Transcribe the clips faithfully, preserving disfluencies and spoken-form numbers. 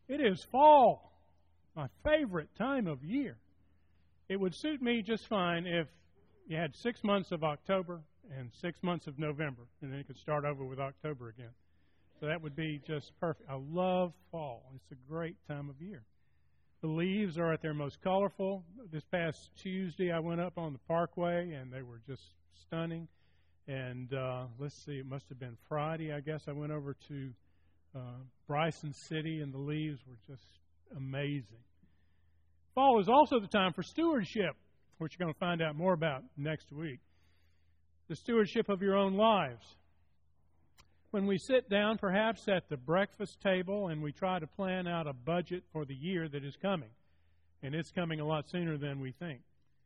It is fall, my favorite time of year. It would suit me just fine if you had six months of October and six months of November, and then you could start over with October again. So that would be just perfect. I love fall. It's a great time of year. The leaves are at their most colorful. This past Tuesday, I went up on the Parkway, and they were just stunning. And uh, let's see, it must have been Friday, I guess. I went over to uh, Bryson City, and the leaves were just amazing. Fall is also the time for stewardship, which you're going to find out more about next week. The stewardship of your own lives. When we sit down, perhaps at the breakfast table, and we try to plan out a budget for the year that is coming, and it's coming a lot sooner than we think.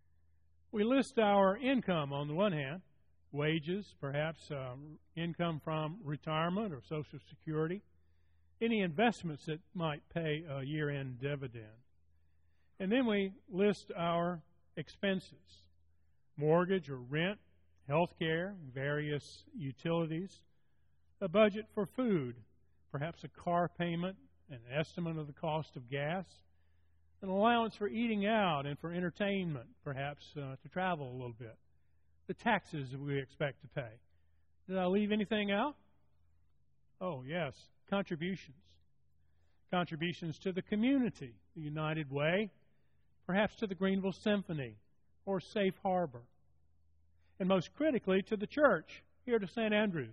We list our income on the one hand, wages, perhaps uh, income from retirement or Social Security, any investments that might pay a year-end dividend. And then we list our expenses, mortgage or rent, health care, various utilities, a budget for food, perhaps a car payment, an estimate of the cost of gas, an allowance for eating out and for entertainment, perhaps uh, to travel a little bit, the taxes that we expect to pay. Did I leave anything out? Oh, yes, contributions. Contributions to the community, the United Way, perhaps to the Greenville Symphony or Safe Harbor, and most critically to the church here to Saint Andrews.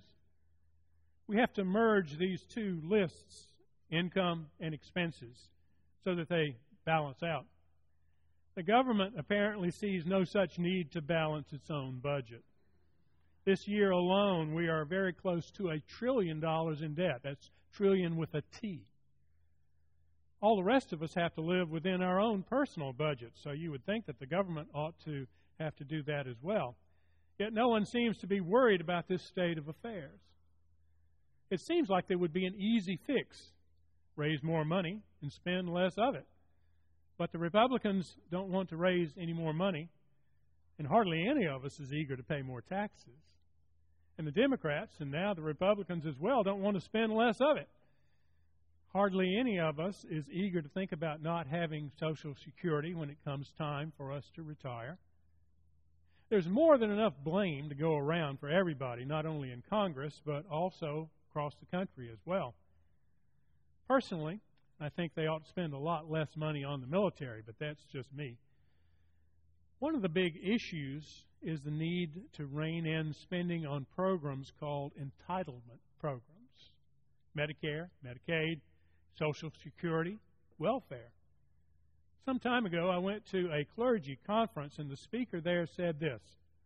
We have to merge these two lists, income and expenses, so that they balance out. The government apparently sees no such need to balance its own budget. This year alone, we are very close to a trillion dollars in debt. That's trillion with a T. All the rest of us have to live within our own personal budget, so you would think that the government ought to have to do that as well. Yet no one seems to be worried about this state of affairs. It seems like there would be an easy fix. Raise more money and spend less of it. But the Republicans don't want to raise any more money, and hardly any of us is eager to pay more taxes. And the Democrats, and now the Republicans as well, don't want to spend less of it. Hardly any of us is eager to think about not having Social Security when it comes time for us to retire. There's more than enough blame to go around for everybody, not only in Congress, but also across the country as well. Personally, I think they ought to spend a lot less money on the military, but that's just me. One of the big issues is the need to rein in spending on programs called entitlement programs. Medicare, Medicaid, Social Security, welfare. Some time ago, I went to a clergy conference, and the speaker there said this: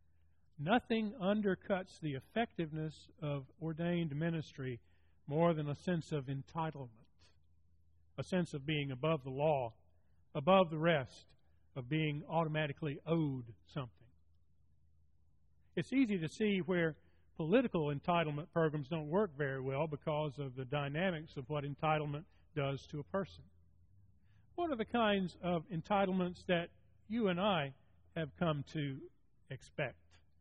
nothing undercuts the effectiveness of ordained ministry more than a sense of entitlement, a sense of being above the law, above the rest, of being automatically owed something. It's easy to see where political entitlement programs don't work very well because of the dynamics of what entitlement does to a person. What are the kinds of entitlements that you and I have come to expect?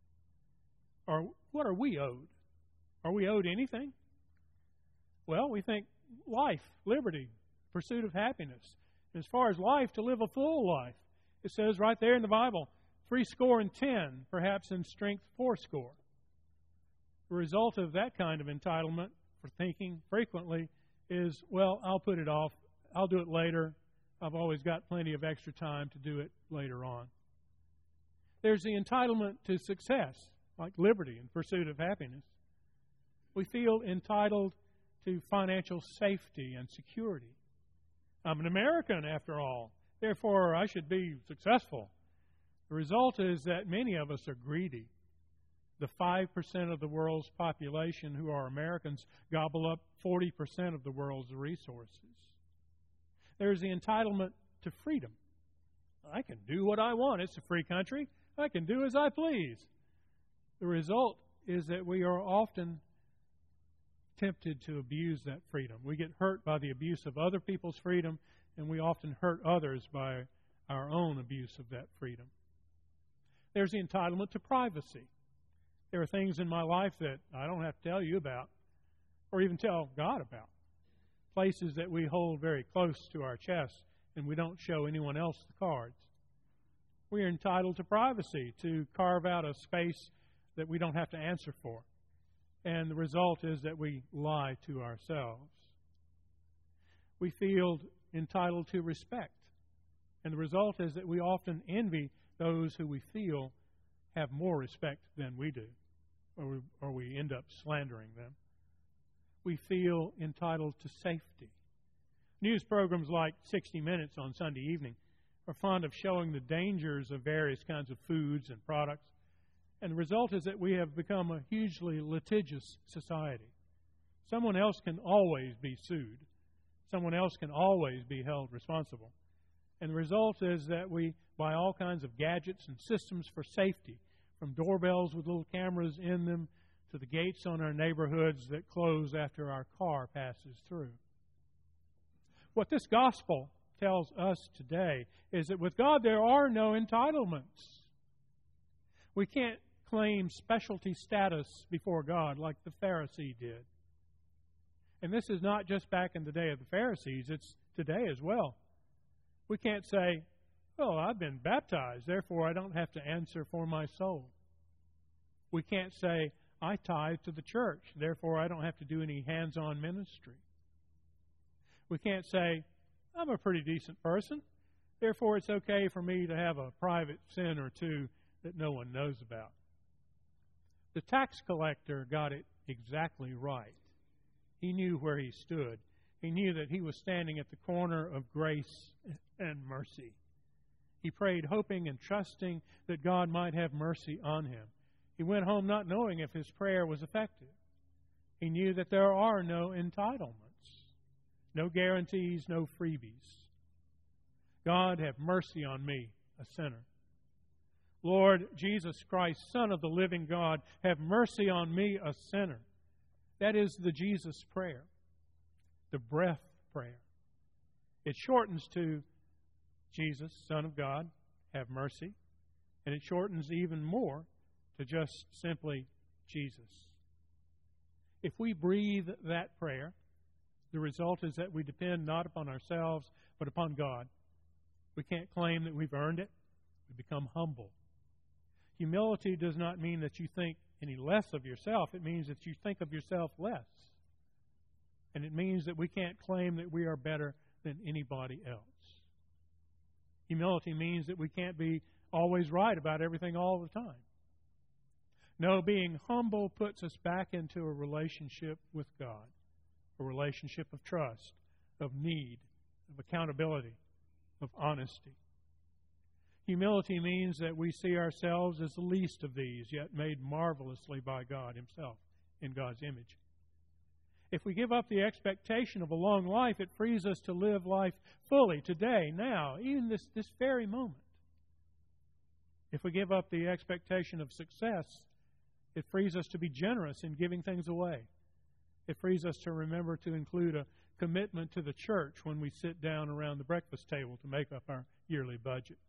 Or what are we owed? Are we owed anything? Well, we think life, liberty, pursuit of happiness. As far as life, to live a full life. It says right there in the Bible, three score and ten, perhaps in strength four score. The result of that kind of entitlement for thinking frequently is, well, I'll put it off. I'll do it later. I've always got plenty of extra time to do it later on. There's the entitlement to success, like liberty and pursuit of happiness. We feel entitled to financial safety and security. I'm an American, after all. Therefore, I should be successful. The result is that many of us are greedy. The five percent of the world's population who are Americans gobble up forty percent of the world's resources. There's the entitlement to freedom. I can do what I want. It's a free country. I can do as I please. The result is that we are often tempted to abuse that freedom. We get hurt by the abuse of other people's freedom, and we often hurt others by our own abuse of that freedom. There's the entitlement to privacy. There are things in my life that I don't have to tell you about or even tell God about. places that we hold very close to our chest, and we don't show anyone else the cards. We are entitled to privacy, to carve out a space that we don't have to answer for. And the result is that we lie to ourselves. We feel entitled to respect. And the result is that we often envy those who we feel have more respect than we do, or we, or we end up slandering them. We feel entitled to safety. News programs like sixty minutes on Sunday evening are fond of showing the dangers of various kinds of foods and products. And the result is that we have become a hugely litigious society. Someone else can always be sued. Someone else can always be held responsible. And the result is that we buy all kinds of gadgets and systems for safety, from doorbells with little cameras in them to the gates on our neighborhoods that close after our car passes through. What this gospel tells us today is that with God there are no entitlements. We can't claim specialty status before God like the Pharisee did. And this is not just back in the day of the Pharisees, it's today as well. We can't say, well, I've been baptized, therefore I don't have to answer for my soul. We can't say, I tithe to the church, therefore I don't have to do any hands-on ministry. We can't say, I'm a pretty decent person, therefore it's okay for me to have a private sin or two that no one knows about. The tax collector got it exactly right. He knew where he stood. He knew that he was standing at the corner of grace and mercy. He prayed, hoping and trusting that God might have mercy on him. He went home not knowing if his prayer was effective. He knew that there are no entitlements, no guarantees, no freebies. God, have mercy on me, a sinner. Lord Jesus Christ, Son of the living God, have mercy on me, a sinner. That is the Jesus prayer, the breath prayer. It shortens to Jesus, Son of God, have mercy. And it shortens even more to just simply Jesus. If we breathe that prayer, the result is that we depend not upon ourselves, but upon God. We can't claim that we've earned it. We become humble. Humility does not mean that you think any less of yourself. It means that you think of yourself less. And it means that we can't claim that we are better than anybody else. Humility means that we can't be always right about everything all the time. No, being humble puts us back into a relationship with God, a relationship of trust, of need, of accountability, of honesty. Humility means that we see ourselves as the least of these, yet made marvelously by God Himself in God's image. If we give up the expectation of a long life, it frees us to live life fully today, now, even this, this very moment. If we give up the expectation of success, it frees us to be generous in giving things away. It frees us to remember to include a commitment to the church when we sit down around the breakfast table to make up our yearly budget.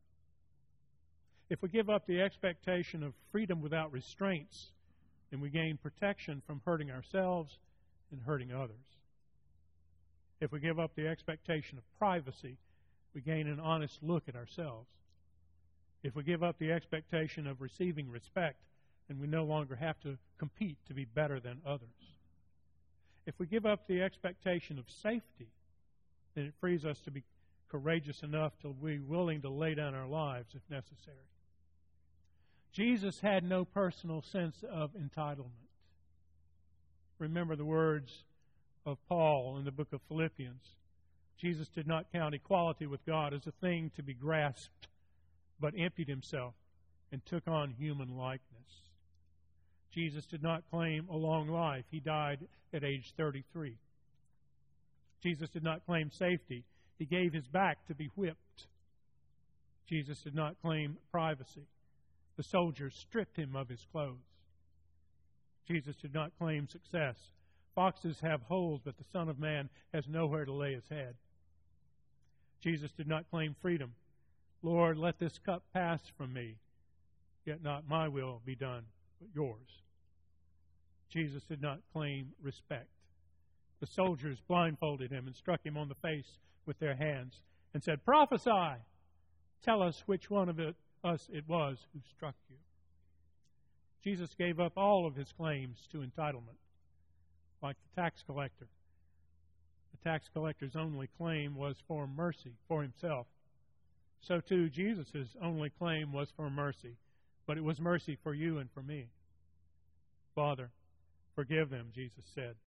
If we give up the expectation of freedom without restraints, then we gain protection from hurting ourselves and hurting others. If we give up the expectation of privacy, we gain an honest look at ourselves. If we give up the expectation of receiving respect, then we no longer have to compete to be better than others. If we give up the expectation of safety, then it frees us to be courageous enough to be willing to lay down our lives if necessary. Jesus had no personal sense of entitlement. Remember the words of Paul in the book of Philippians. Jesus did not count equality with God as a thing to be grasped, but emptied Himself and took on human likeness. Jesus did not claim a long life. He died at age thirty-three. Jesus did not claim safety. He gave His back to be whipped. Jesus did not claim privacy. The soldiers stripped Him of His clothes. Jesus did not claim success. Foxes have holes, but the Son of Man has nowhere to lay His head. Jesus did not claim freedom. Lord, let this cup pass from me, yet not my will be done, but yours. Jesus did not claim respect. The soldiers blindfolded him and struck him on the face with their hands and said, "Prophesy! Tell us which one of it, us it was who struck you." Jesus gave up all of his claims to entitlement, like the tax collector. The tax collector's only claim was for mercy for himself. So too, Jesus' only claim was for mercy, but it was mercy for you and for me. "Father, forgive them," Jesus said,